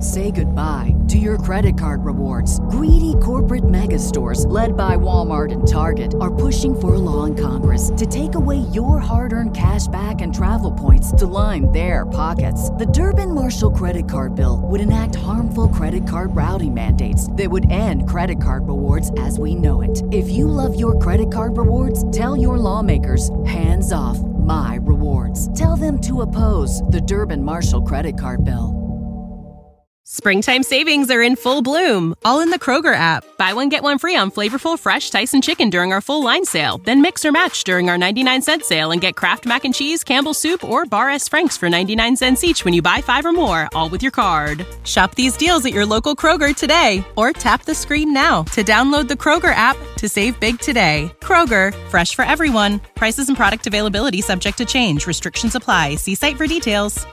Say goodbye to your credit card rewards. Greedy corporate mega stores, led by Walmart and Target, are pushing for a law in Congress to take away your hard-earned cash back and travel points to line their pockets. The Durbin-Marshall credit card bill would enact harmful credit card routing mandates that would end credit card rewards as we know it. If you love your credit card rewards, tell your lawmakers, hands off my rewards. Tell them to oppose the Durbin-Marshall credit card bill. Springtime savings are in full bloom, all in the Kroger app. Buy one, get one free on flavorful, fresh Tyson chicken during our full line sale. Then mix or match during our 99-cent sale and get Kraft Mac and Cheese, Campbell's Soup, or Bar S. Frank's for 99 cents each when you buy 5 or more, all with your card. Shop these deals at your local Kroger today, or tap the screen now to download the Kroger app to save big today. Kroger, fresh for everyone. Prices and product availability subject to change. Restrictions apply. See site for details.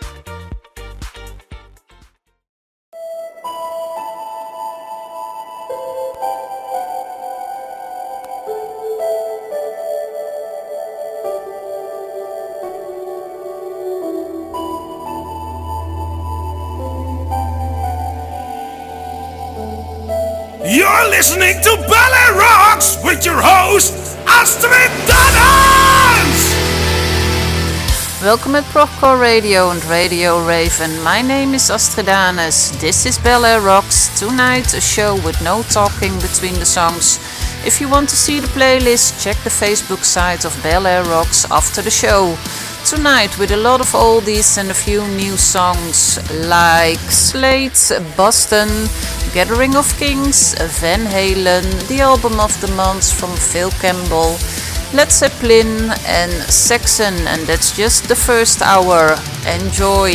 You're listening to Ballet Rocks with your host, Astrid Dannens! Welcome at Procore Radio and Radio Raven. My name is Astrid Dannens. This is Ballet Rocks. Tonight a show with no talking between the songs. If you want to see the playlist, check the Facebook site of Ballet Rocks after the show. Tonight with a lot of oldies and a few new songs like Slade, Boston, Gathering of Kings, Van Halen, the album of the month from Phil Campbell, Led Zeppelin and Saxon, and that's just the first hour. Enjoy!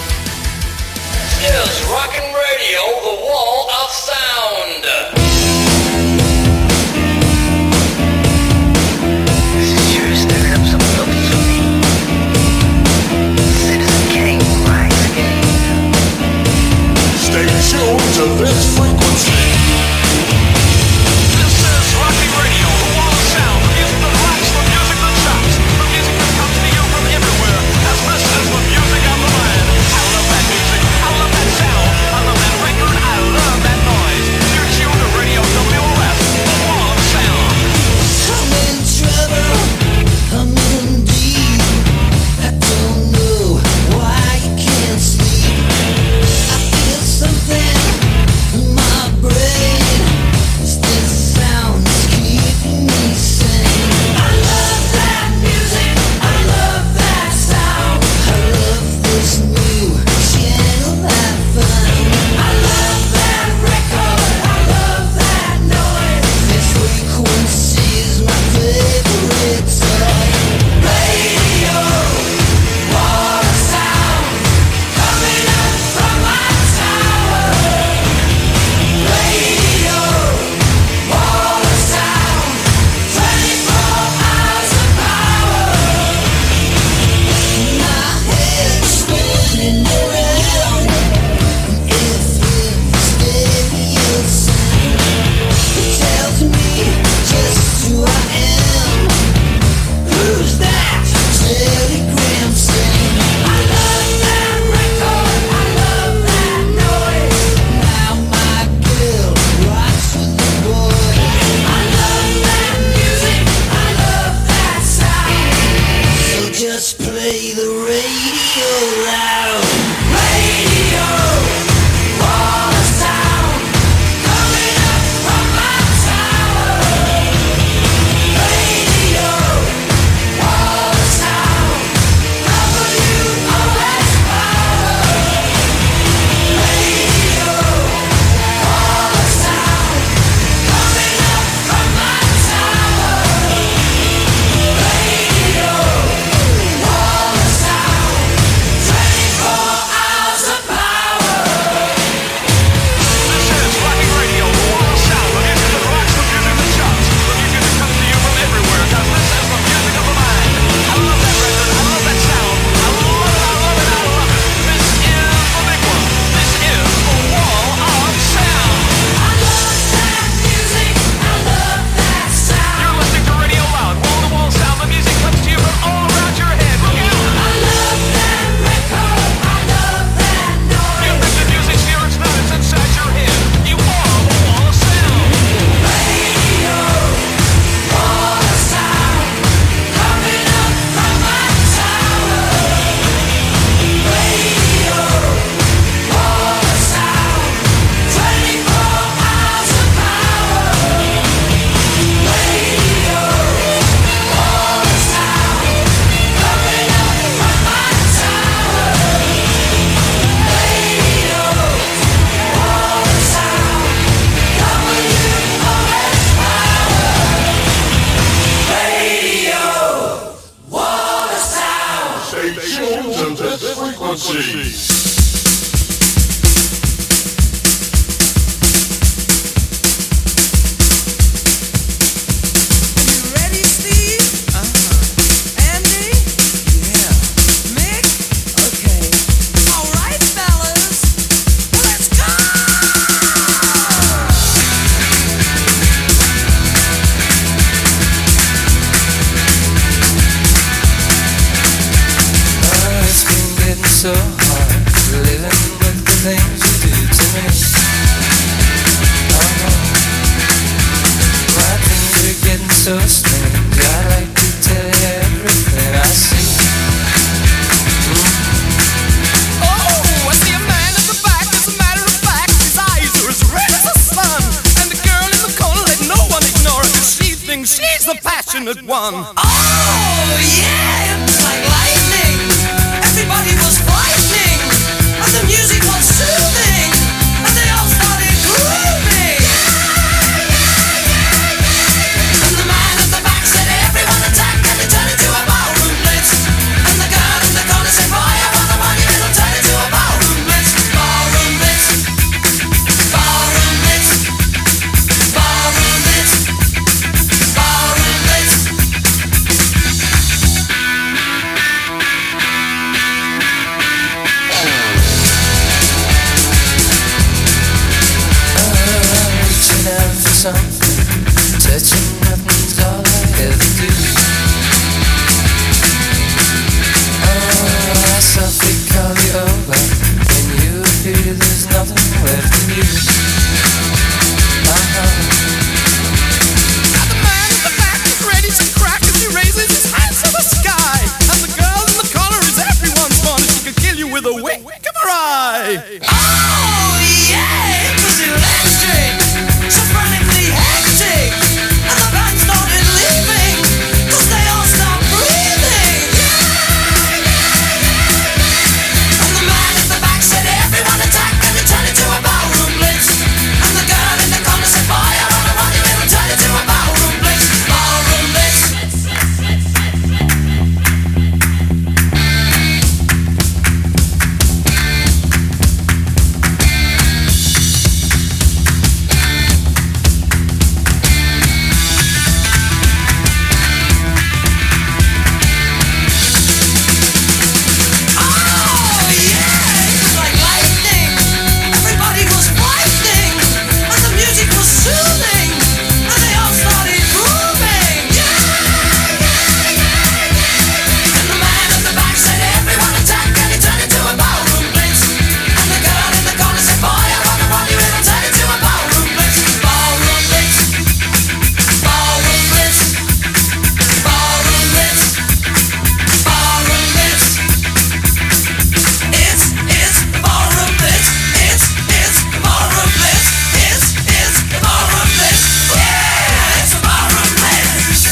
It is Rockin' Radio, the wall of sound. Stay tuned to this frequency. This is Rockin' Radio, the wall of sound. The music that rocks, the music that shocks, the music that comes to you from everywhere. As this is the music of the mind. I love that music, I love that sound, I love that record, I love that noise. You're tuned to Radio WOS, the wall of sound. I'm in trouble, I'm in deep. I don't know why you can't sleep. I feel something in my brain. unfortunate one. Oh yeah, it was like lightning. Everybody was frightening, and the music was soothing, and they all started grooving. And the man at the back said, "Everyone attack!" and it turned into a ballroom blitz. And the girl in the corner said, "Boy, I want the money," and it'll turn into a ballroom blitz. Ballroom blitz. Ballroom blitz. Ballroom blitz. Ballroom blitz. Reaching out for something, touching nothing's all I ever do. I softly call you over when you feel there's nothing left in you. Now the man at the back is ready to crack as he raises his hands to the sky. And the girl in the corner is everyone's fun. She could kill you with a wink of her eye. Oh yeah, it was electric, so frantically hectic, and the band started leaving, 'cause they all stopped breathing. And the man at the back said, "Everyone attack," and it turned into a ballroom blitz. And the girl in the corner said, "Boy, I don't know what you will turn into a ballroom blitz." Ballroom blitz. Oh yeah, it was like lightning. Everybody was frightening, and the music was soothing, and they all started grooving. And the man at the back said, "Everyone attack," and it turned into a ballroom blitz. And the girl in the corner said, "Boy, I wonder what you will turn into a ballroom blitz." Ballroom blitz. Ballroom blitz. Ballroom blitz. Ballroom blitz. It's ballroom blitz. It's ballroom blitz. It's ballroom blitz. Yeah, it's a ballroom blitz.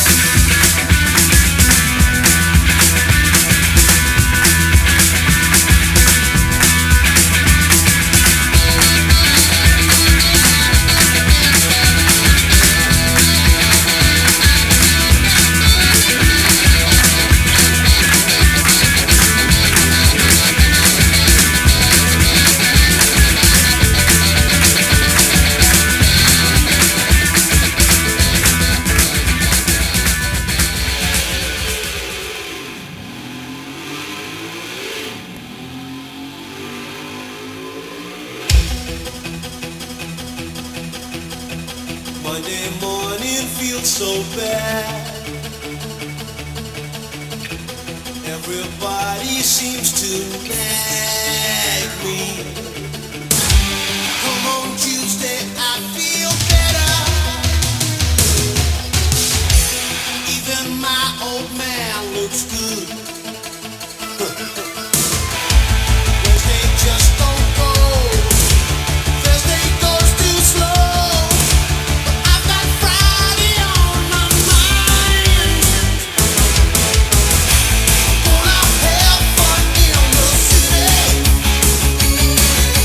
Monday morning feels so bad. Everybody seems to nag me. Come on Tuesday, I feel better. Even my old man looks good. Wednesday just don't go. Thursday goes too slow. But I've got Friday on my mind. Gonna have fun in the city.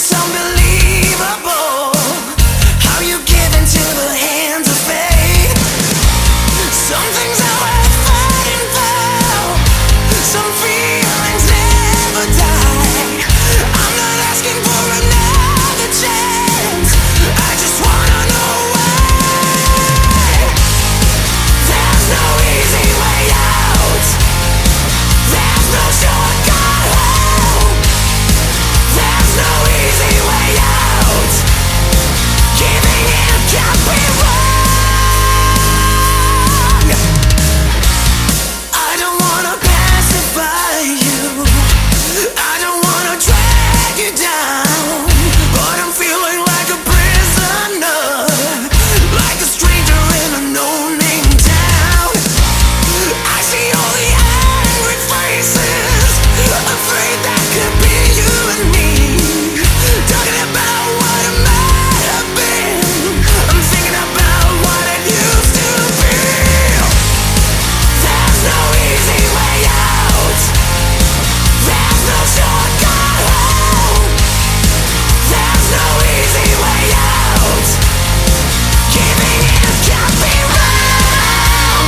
It's unbelievable how you give into the hands of fate. Some things are worth fighting for. Some feelings never die. I'm not asking for another chance. I just wanna know why. There's no easy way out. There's no shortcut home. There's no easy way out. Giving in can't be wrong. I don't wanna pacify you. I don't wanna drag you down. But I'm feeling like a prisoner, like a stranger in a no-name town. I see all the angry faces, afraid that could be you and me. Talking about what it might have been. I'm thinking about what it used to be. There's no easy way out. There's no shortcut home. There's no easy way out. Giving in can't be wrong.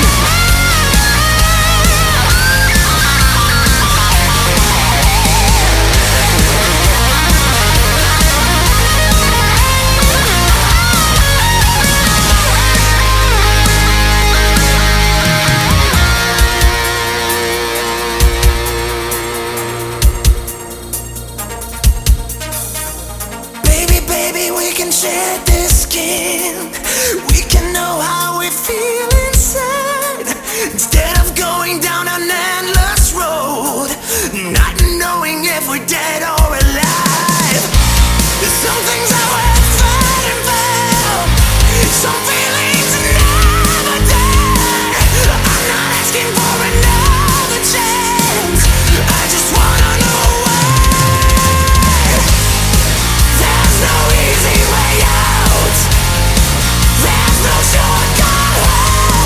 Baby, baby, we can share this skin. We can know how we feel inside. Instead of going down an endless road, not knowing if we're dead or alive. Some things are worth fighting for. Some feelings never die. I'm not asking for another chance. I just wanna know why. There's no easy way out. There's no shortcut home.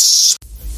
Rocks.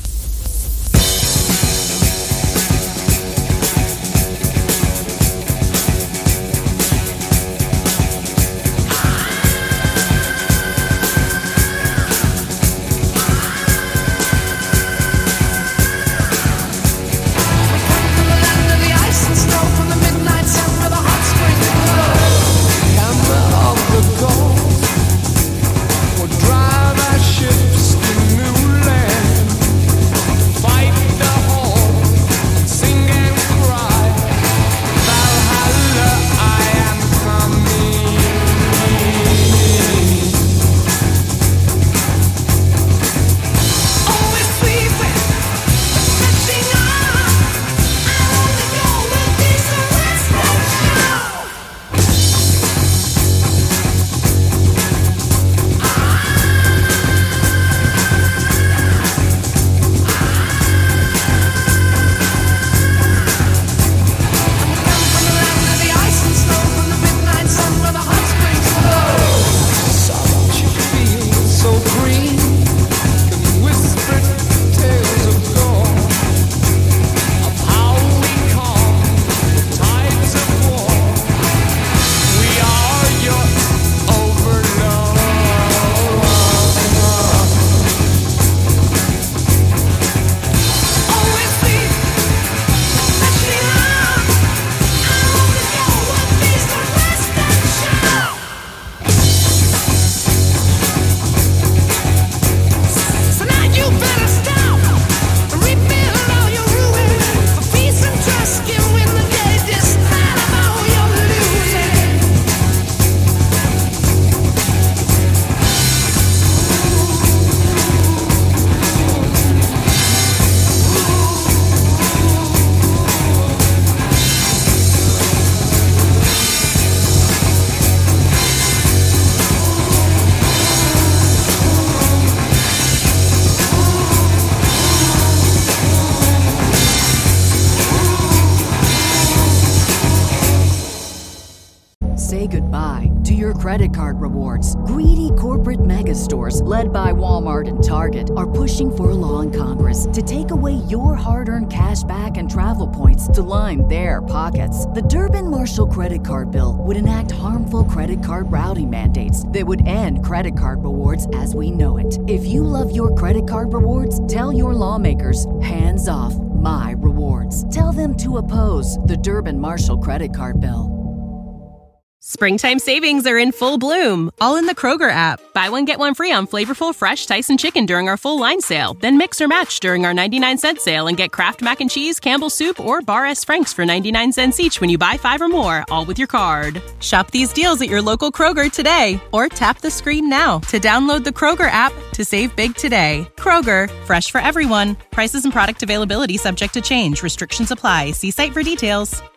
Say goodbye to your credit card rewards. Greedy corporate mega stores, led by Walmart and Target, are pushing for a law in Congress to take away your hard-earned cash back and travel points to line their pockets. The Durbin-Marshall credit card bill would enact harmful credit card routing mandates that would end credit card rewards as we know it. If you love your credit card rewards, tell your lawmakers, hands off my rewards. Tell them to oppose the Durbin-Marshall credit card bill. Springtime savings are in full bloom, all in the Kroger app. Buy one, get one free on flavorful, fresh Tyson chicken during our full line sale. Then mix or match during our 99-cent sale and get Kraft Mac and Cheese, Campbell's Soup, or Bar S. Franks for 99 cents each when you buy 5 or more, all with your card. Shop these deals at your local Kroger today, or tap the screen now to download the Kroger app to save big today. Kroger, fresh for everyone. Prices and product availability subject to change. Restrictions apply. See site for details.